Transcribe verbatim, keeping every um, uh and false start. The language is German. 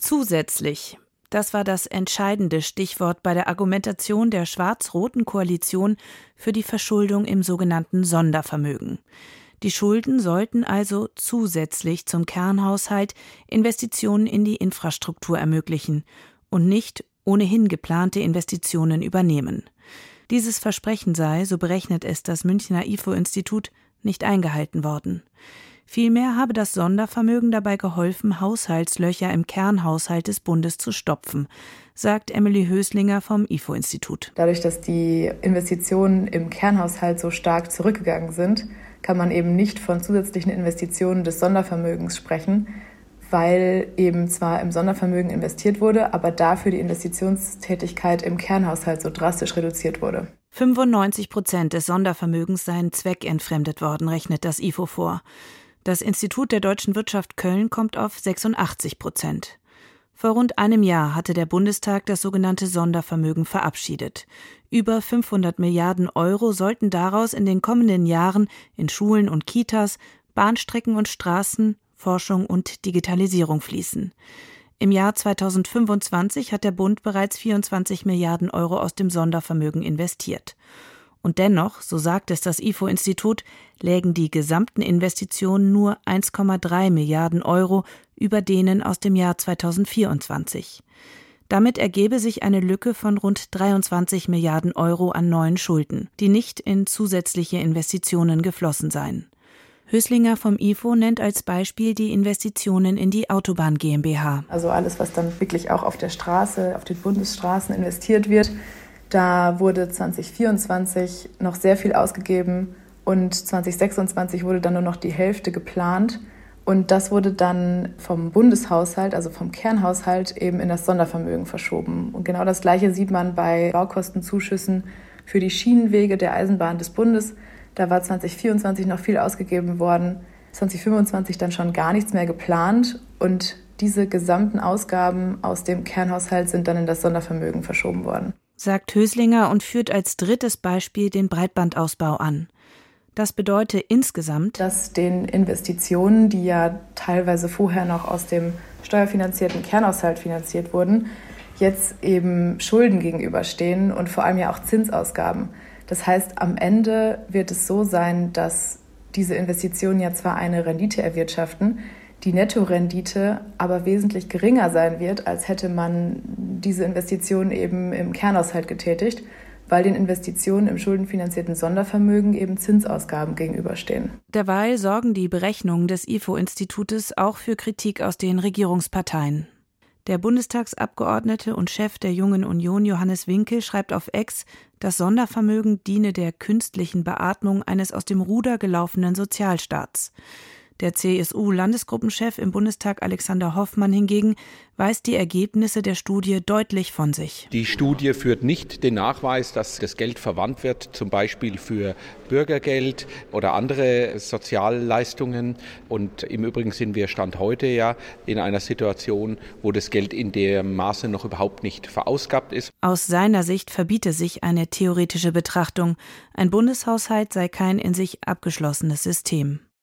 Zusätzlich. Das war das entscheidende Stichwort bei der Argumentation der schwarz-roten Koalition für die Verschuldung im sogenannten Sondervermögen. Die Schulden sollten also zusätzlich zum Kernhaushalt Investitionen in die Infrastruktur ermöglichen und nicht ohnehin geplante Investitionen übernehmen. Dieses Versprechen sei, so berechnet es das Münchner I F O-Institut, nicht eingehalten worden. Vielmehr habe das Sondervermögen dabei geholfen, Haushaltslöcher im Kernhaushalt des Bundes zu stopfen, sagt Emily Höslinger vom I F O-Institut. Dadurch, dass die Investitionen im Kernhaushalt so stark zurückgegangen sind, kann man eben nicht von zusätzlichen Investitionen des Sondervermögens sprechen, weil eben zwar im Sondervermögen investiert wurde, aber dafür die Investitionstätigkeit im Kernhaushalt so drastisch reduziert wurde. fünfundneunzig Prozent des Sondervermögens seien zweckentfremdet worden, rechnet das I F O vor. Das Institut der Deutschen Wirtschaft Köln kommt auf sechsundachtzig Prozent. Vor rund einem Jahr hatte der Bundestag das sogenannte Sondervermögen verabschiedet. Über fünfhundert Milliarden Euro sollten daraus in den kommenden Jahren in Schulen und Kitas, Bahnstrecken und Straßen, Forschung und Digitalisierung fließen. Im Jahr zweitausendfünfundzwanzig hat der Bund bereits vierundzwanzig Milliarden Euro aus dem Sondervermögen investiert. Und dennoch, so sagt es das I F O-Institut, lägen die gesamten Investitionen nur eins Komma drei Milliarden Euro über denen aus dem Jahr zweitausendvierundzwanzig. Damit ergebe sich eine Lücke von rund dreiundzwanzig Milliarden Euro an neuen Schulden, die nicht in zusätzliche Investitionen geflossen seien. Höslinger vom I F O nennt als Beispiel die Investitionen in die Autobahn GmbH. Also alles, was dann wirklich auch auf der Straße, auf den Bundesstraßen investiert wird. Da wurde zweitausendvierundzwanzig noch sehr viel ausgegeben und zweitausendsechsundzwanzig wurde dann nur noch die Hälfte geplant. Und das wurde dann vom Bundeshaushalt, also vom Kernhaushalt, eben in das Sondervermögen verschoben. Und genau das Gleiche sieht man bei Baukostenzuschüssen für die Schienenwege der Eisenbahn des Bundes. Da war zweitausendvierundzwanzig noch viel ausgegeben worden, zweitausendfünfundzwanzig dann schon gar nichts mehr geplant. Und diese gesamten Ausgaben aus dem Kernhaushalt sind dann in das Sondervermögen verschoben worden. Sagt Höslinger und führt als drittes Beispiel den Breitbandausbau an. Das bedeutet insgesamt, dass den Investitionen, die ja teilweise vorher noch aus dem steuerfinanzierten Kernhaushalt finanziert wurden, jetzt eben Schulden gegenüberstehen und vor allem ja auch Zinsausgaben. Das heißt, am Ende wird es so sein, dass diese Investitionen ja zwar eine Rendite erwirtschaften, die Nettorendite aber wesentlich geringer sein wird, als hätte man diese Investitionen eben im Kernhaushalt getätigt, weil den Investitionen im schuldenfinanzierten Sondervermögen eben Zinsausgaben gegenüberstehen. Derweil sorgen die Berechnungen des I F O-Institutes auch für Kritik aus den Regierungsparteien. Der Bundestagsabgeordnete und Chef der Jungen Union Johannes Winkel schreibt auf X, das Sondervermögen diene der künstlichen Beatmung eines aus dem Ruder gelaufenen Sozialstaats. Der C S U-Landesgruppenchef im Bundestag Alexander Hoffmann hingegen weist die Ergebnisse der Studie deutlich von sich. Die Studie führt nicht den Nachweis, dass das Geld verwandt wird, zum Beispiel für Bürgergeld oder andere Sozialleistungen. Und im Übrigen sind wir Stand heute ja in einer Situation, wo das Geld in dem Maße noch überhaupt nicht verausgabt ist. Aus seiner Sicht verbiete sich eine theoretische Betrachtung. Ein Bundeshaushalt sei kein in sich abgeschlossenes System.